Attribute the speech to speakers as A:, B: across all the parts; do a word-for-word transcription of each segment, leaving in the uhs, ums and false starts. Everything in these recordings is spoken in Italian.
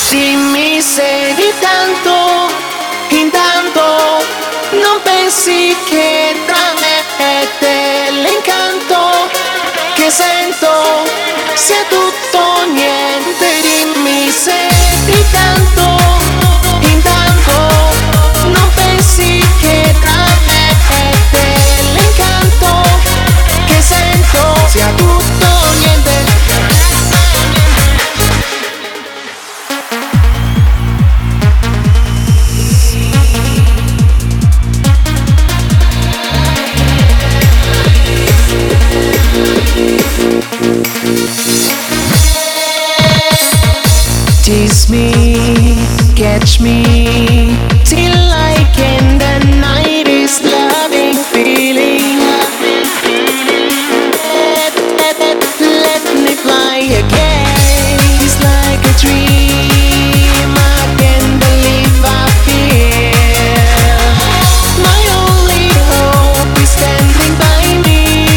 A: Dimmi se di tanto, intanto non pensi che tra me e te l'incanto che sento sia tutto o niente. Dimmi se di tanto, intanto non pensi che tra me e te l'incanto che sento sia tutto o niente. Tease me, catch me, till I can deny this loving feeling. Let, let, let, let me fly again. It's like a dream, I can't believe I feel. My only hope is standing by me.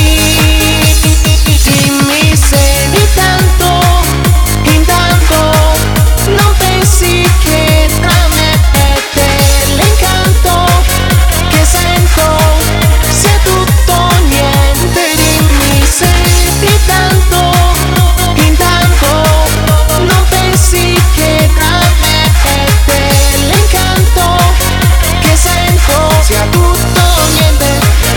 A: Dimmi se di tanto, intanto non pensi che tra me e te l'incanto che sento sia tutto o niente. Dimmi se di tanto, intanto non pensi che tra me e te l'incanto che sento sia tutto o niente.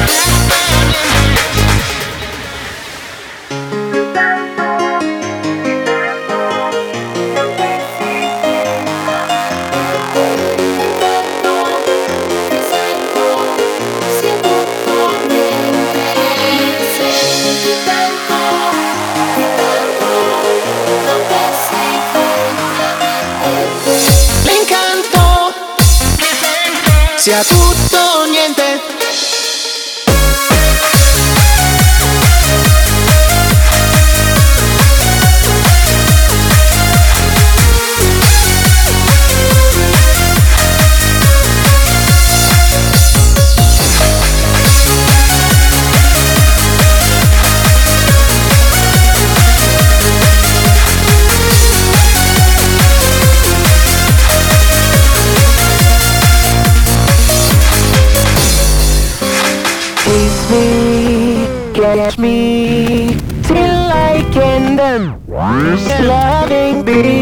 A: L'incanto sia tutto o niente. Kiss me, catch me, till I can done this loving be.